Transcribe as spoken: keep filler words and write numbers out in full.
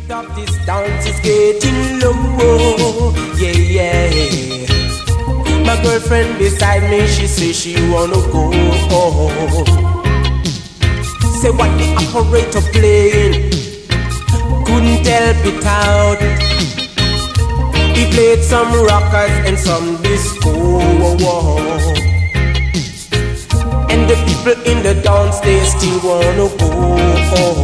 spirit of this dance is getting low. Yeah, yeah. My girlfriend beside me, she say she wanna go. Say what the operator playing, couldn't help it out. He played some rockers and some disco. And the people in the dance, they still wanna go.